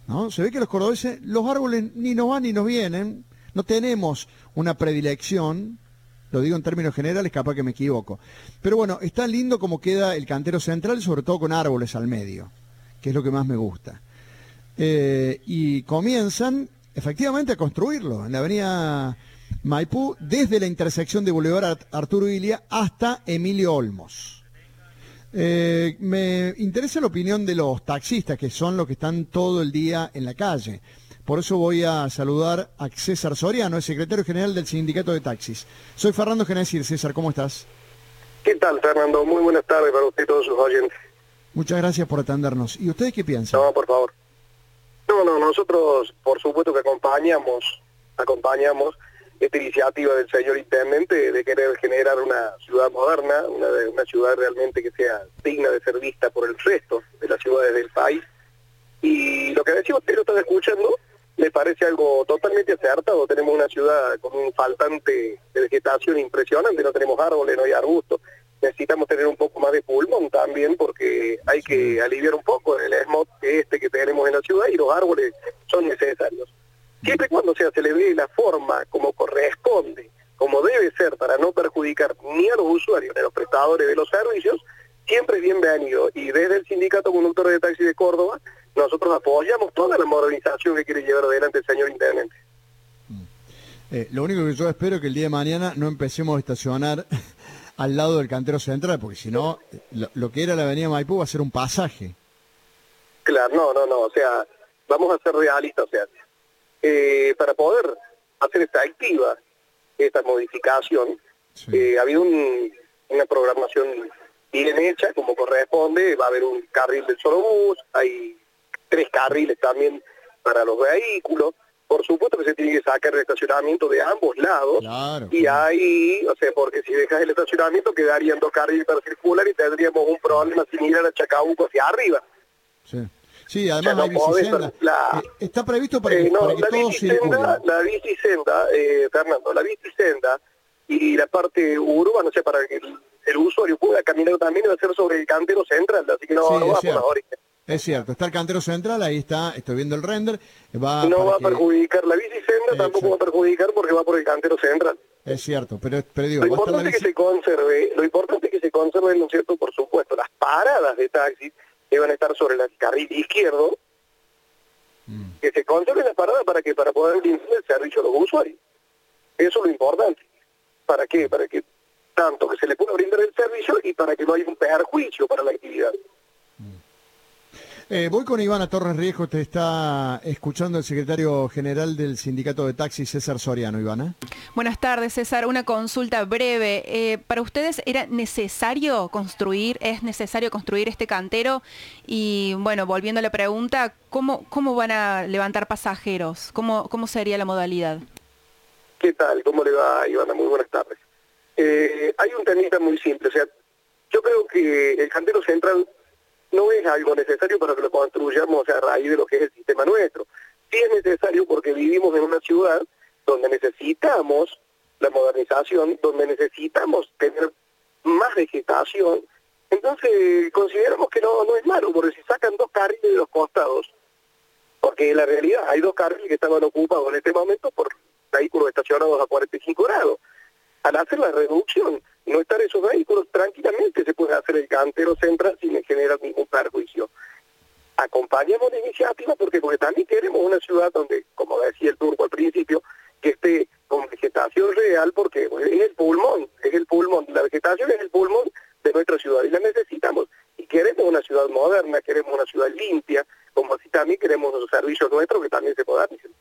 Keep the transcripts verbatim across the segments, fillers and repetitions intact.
¿no? Se ve que los cordobeses, los árboles ni nos van ni nos vienen, no tenemos una predilección, lo digo en términos generales, capaz que me equivoco. Pero bueno, está lindo como queda el cantero central, sobre todo con árboles al medio, que es lo que más me gusta. Eh, y comienzan efectivamente a construirlo en la avenida Maipú, desde la intersección de Boulevard Arturo Illia hasta Emilio Olmos. Eh, me interesa la opinión de los taxistas, que son los que están todo el día en la calle. Por eso voy a saludar a César Soriano, el secretario general del Sindicato de Taxis. Soy Fernando Genesir. César, ¿cómo estás? ¿Qué tal, Fernando? Muy buenas tardes para usted y todos sus oyentes. Muchas gracias por atendernos. ¿Y ustedes qué piensan? No, por favor. No, no, nosotros por supuesto que acompañamos, acompañamos esta iniciativa del señor intendente de querer generar una ciudad moderna, una, una ciudad realmente que sea digna de ser vista por el resto de las ciudades del país. Y lo que decía usted, lo está escuchando, me parece algo totalmente acertado. Tenemos una ciudad con un faltante de vegetación impresionante, no tenemos árboles, no hay arbustos. Necesitamos tener un poco más de pulmón también, porque hay que aliviar un poco el smog este que tenemos en la ciudad, y los árboles son necesarios. Siempre y cuando sea, se le dé la forma como corresponde, como debe ser, para no perjudicar ni a los usuarios ni a los prestadores de los servicios, siempre es bienvenido. Y desde el Sindicato Conductores de Taxi de Córdoba, nosotros apoyamos toda la modernización que quiere llevar adelante el señor intendente. Eh, lo único que yo espero es que el día de mañana no empecemos a estacionar al lado del cantero central, porque si no, lo, lo que era la avenida Maipú va a ser un pasaje. Claro, no, no, no, o sea, vamos a ser realistas, o sea, eh, para poder hacer efectiva esta modificación, sí. eh, ha habido un, una programación bien hecha, como corresponde. Va a haber un carril del solo bus, hay tres carriles también para los vehículos. Por supuesto que se tiene que sacar el estacionamiento de ambos lados, claro, y claro. ahí, o sea, porque si dejas el estacionamiento quedarían dos carriles para circular y tendríamos un problema similar a Chacabuco hacia arriba. Sí, sí, además o sea, no hay bicicenda. La... Eh, está previsto para que, eh, no, para que la todos circulen. La bicicenda, eh, Fernando, la bicicenda y la parte urbana, o sea, para que el, el usuario pueda caminar también, va a ser sobre el cantero central, así que no, sí, no va por ahora. Es cierto, está el cantero central, ahí está, estoy viendo el render. Va no va a que... perjudicar la bicicenda, tampoco va a perjudicar porque va por el cantero central. Es cierto, pero, pero digo... Lo importante es bici... que se conserve, lo importante es que se conserve, ¿no es cierto?, por supuesto, las paradas de taxis que van a estar sobre el carril izquierdo, mm. que se conserven las paradas para que para poder brindar el servicio a los usuarios. Eso es lo importante. ¿Para qué? Para que tanto que se le pueda brindar el servicio y para que no haya un perjuicio para la actividad. Eh, voy con Ivana Torres Riesco, te está escuchando el secretario general del Sindicato de Taxis, César Soriano. Ivana. Buenas tardes, César. Una consulta breve. Eh, ¿Para ustedes era necesario construir, es necesario construir este cantero? Y bueno, volviendo a la pregunta, ¿cómo, cómo van a levantar pasajeros? ¿Cómo, cómo sería la modalidad? ¿Qué tal? ¿Cómo le va, Ivana? Muy buenas tardes. Eh, hay un temita muy simple. O sea, yo creo que el cantero central no es algo necesario para que lo construyamos a raíz de lo que es el sistema nuestro. Sí es necesario porque vivimos en una ciudad donde necesitamos la modernización, donde necesitamos tener más vegetación. Entonces consideramos que no, no es malo, porque si sacan dos carriles de los costados, porque en la realidad hay dos carriles que estaban ocupados en este momento por vehículos estacionados a cuarenta y cinco grados. Al hacer la reducción, no estar esos vehículos, tranquilamente se puede hacer el cantero central sin generar ningún perjuicio. Acompañamos la iniciativa porque, porque también queremos una ciudad donde, como decía el turco al principio, que esté con vegetación real, porque pues, es el pulmón, es el pulmón, la vegetación es el pulmón de nuestra ciudad y la necesitamos. Y queremos una ciudad moderna, queremos una ciudad limpia, como así también queremos los servicios nuestros que también se modernicen.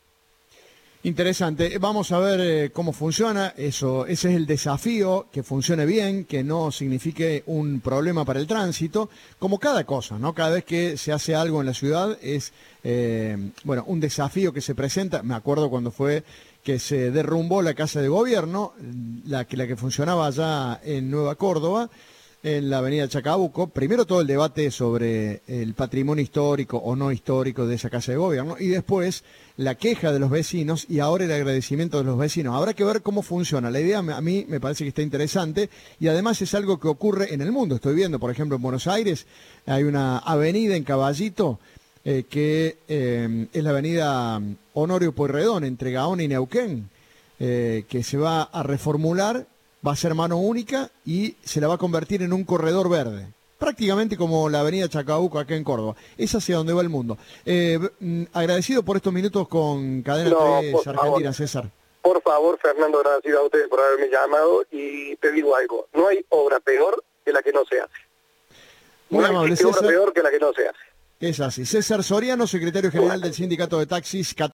Interesante. Vamos a ver eh, cómo funciona eso. Ese es el desafío, que funcione bien, que no signifique un problema para el tránsito, como cada cosa, ¿no? Cada vez que se hace algo en la ciudad es, eh, bueno, un desafío que se presenta. Me acuerdo cuando fue que se derrumbó la Casa de Gobierno, la que, la que funcionaba allá en Nueva Córdoba, en la avenida Chacabuco. Primero todo el debate sobre el patrimonio histórico o no histórico de esa Casa de Gobierno, y después la queja de los vecinos y ahora el agradecimiento de los vecinos. Habrá que ver cómo funciona. La idea a mí me parece que está interesante y además es algo que ocurre en el mundo. Estoy viendo, por ejemplo, en Buenos Aires hay una avenida en Caballito eh, que eh, es la avenida Honorio Pueyrredón, entre Gaona y Neuquén, eh, que se va a reformular, va a ser mano única y se la va a convertir en un corredor verde. Prácticamente como la avenida Chacabuco acá en Córdoba. Es hacia donde va el mundo. Eh, agradecido por estos minutos con Cadena No, tres por Argentina, favor. César. Por favor, Fernando, gracias a ustedes por haberme llamado y te digo algo, no hay obra peor que la que no se hace. Muy no amable, existe obra César. peor que la que no se hace. Es así. César Soriano, secretario general del Sindicato de Taxis.